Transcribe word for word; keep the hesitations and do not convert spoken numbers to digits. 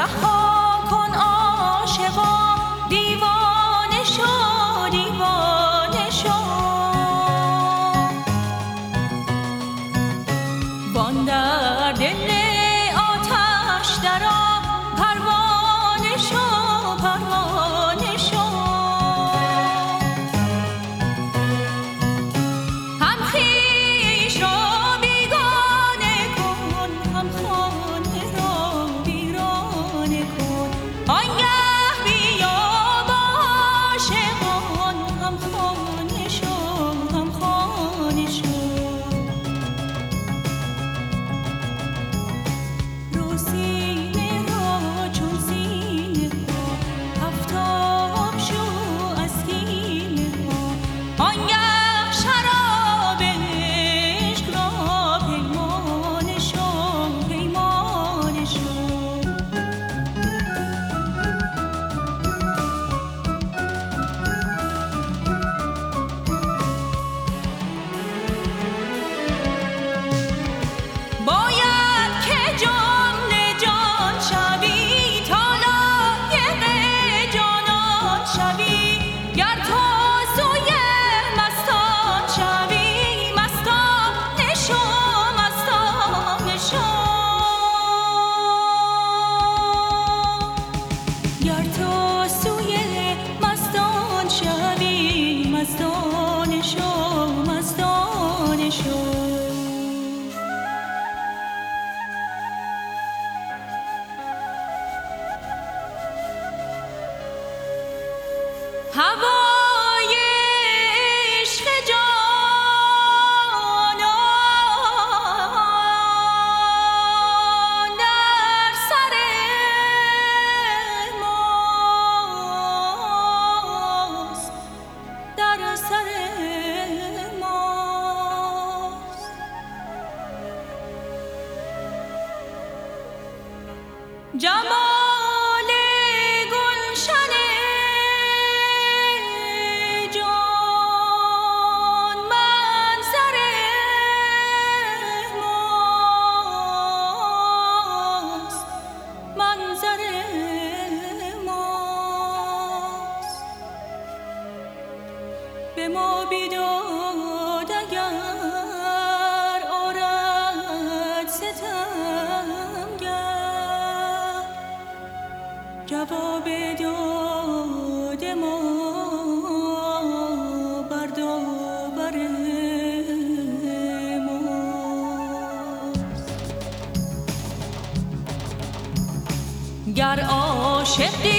رها کن عاشقا، دیوانه شو دیوانه شو. وان در دل آتش درآ، پروانه شو پروانه شو. هم خویش را بیگانه کن، هم خانه را ویرانه کن. آنگه بیا با عاشقان، هم خانه شو هم خانه شو. رو سینه را چون سینه ها، آفتاب شو از سینه ها. آنگه شراب عشق را پیمانه شو پیمانه شو. باید که جان جان شوی، تا لایق جانان شوی. گر تو سوی مستان شوی، مستانه شو مستانه شو. گر تو سوی مستان شوی، مستانه شو مستانه شو. هوای عشق جانان در سر ماست، در سر ماست. جمال گلشن جان منظر ماست، منظر ماست. به ما بیداد اگر آرد ستمگر، جواب داد ما بردابر ماست. گر عاشقی